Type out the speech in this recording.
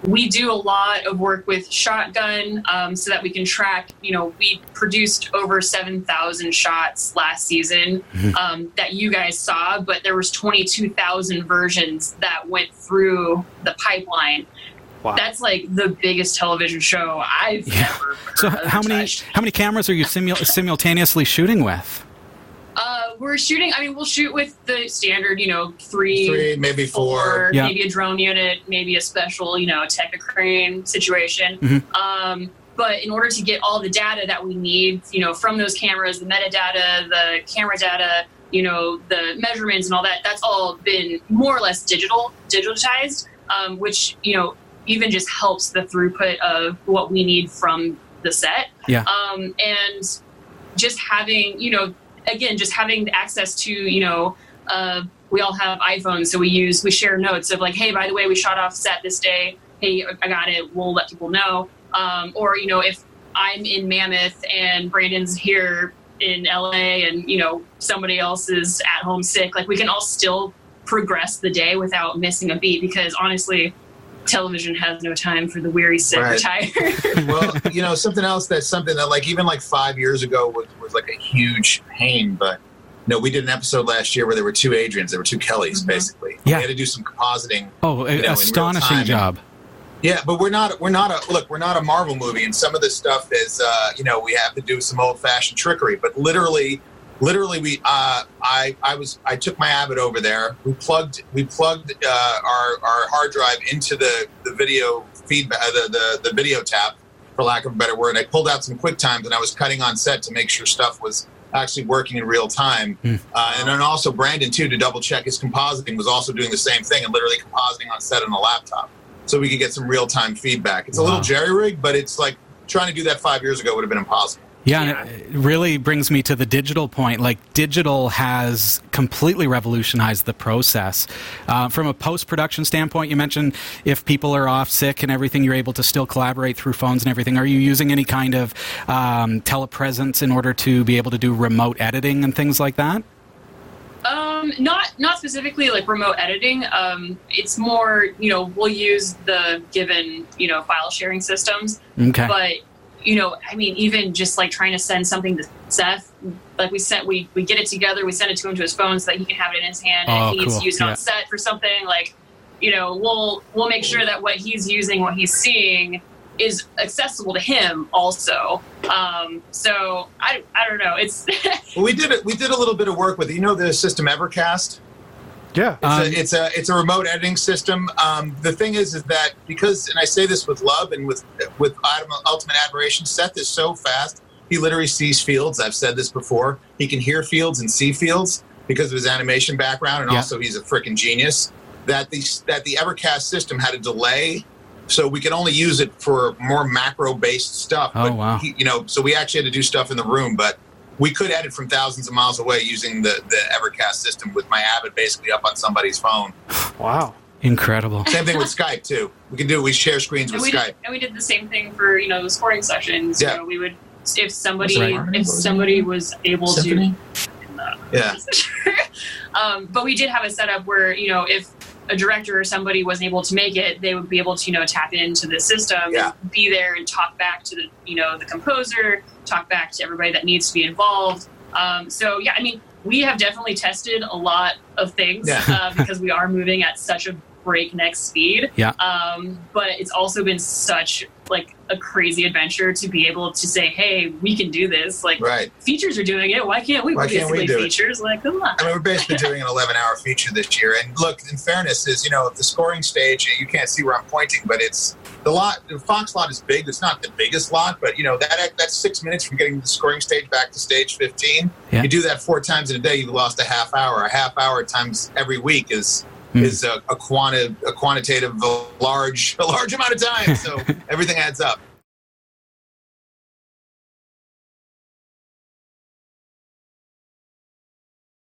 we do a lot of work with Shotgun so that we can track, we produced over 7,000 shots last season that you guys saw, but there was 22,000 versions that went through the pipeline. Wow. That's like the biggest television show I've ever heard. So how many cameras are you simultaneously shooting with? We're shooting, we'll shoot with the standard, three, maybe four, maybe a drone unit, maybe a special, Technicrane situation. Mm-hmm. But in order to get all the data that we need, from those cameras, the metadata, the camera data, the measurements and all that, that's all been more or less digitized, which, even just helps the throughput of what we need from the set. Yeah. And just having, again, just having access to, we all have iPhones, so we share notes of like, hey, by the way, we shot off set this day. Hey, I got it. We'll let people know. Or, if I'm in Mammoth and Brandon's here in LA and, somebody else is at home sick, like we can all still progress the day without missing a beat, because honestly, television has no time for the weary, sick, or tired. Well, something that like even like 5 years ago was like a huge pain, but we did an episode last year where there were two Adrians, there were two Kellys, basically. Yeah. We had to do some compositing. Oh, astonishing job. Yeah, but we're not a Marvel movie, and some of this stuff is we have to do some old fashioned trickery, but literally I took my Avid over there. We plugged our hard drive into the video feedback, the video tap, for lack of a better word. I pulled out some QuickTimes and I was cutting on set to make sure stuff was actually working in real time. And then also Brandon too, to double check his compositing, was also doing the same thing and literally compositing on set on a laptop, so we could get some real time feedback. It's a little jerry-rigged, but it's like trying to do that 5 years ago would have been impossible. Yeah, and it really brings me to the digital point. Like, digital has completely revolutionized the process. From a post-production standpoint, you mentioned if people are off sick and everything, you're able to still collaborate through phones and everything. Are you using any kind of telepresence in order to be able to do remote editing and things like that? Not specifically like remote editing. It's more, we'll use the given, file sharing systems. Okay. But even just like trying to send something to Seth, like we get it together, we send it to him to his phone so that he can have it in his hand, and if he needs to use it on set for something, like, we'll make sure that what he's using, what he's seeing, is accessible to him also. So I don't know. It's well, we did a little bit of work with the system Evercast. Yeah, it's a remote editing system. The thing is that because, and I say this with love and with ultimate admiration, Seth is so fast. He literally sees fields. I've said this before. He can hear fields and see fields because of his animation background, and also he's a freaking genius. That the Evercast system had a delay, so we could only use it for more macro-based stuff. Oh, wow. So we actually had to do stuff in the room, but we could edit from thousands of miles away using the Evercast system with my Avid basically up on somebody's phone. Wow. Incredible. Same thing with Skype, too. We share screens with Skype. And we did the same thing for, the scoring sessions. Yeah. We would, if somebody was able Symphony? to... Yeah. But we did have a setup where, if a director or somebody wasn't able to make it, they would be able to, tap into the system, and be there and talk back to the, the composer, talk back to everybody that needs to be involved. We have definitely tested a lot of things because we are moving at such a breakneck speed. Yeah. But it's also been such like a crazy adventure to be able to say, hey, we can do this. Like, features are doing it. Why can't we? Why can't we do features? Like, come on. We're basically doing an 11-hour feature this year. And look, in fairness, is the scoring stage. You can't see where I'm pointing, but it's the lot. The Fox lot is big. It's not the biggest lot, but that's 6 minutes from getting the scoring stage back to stage 15. Yeah. You do that 4 times in a day, you've lost a half hour. A half hour times every week is a quantitative, a large amount of time. So everything adds up.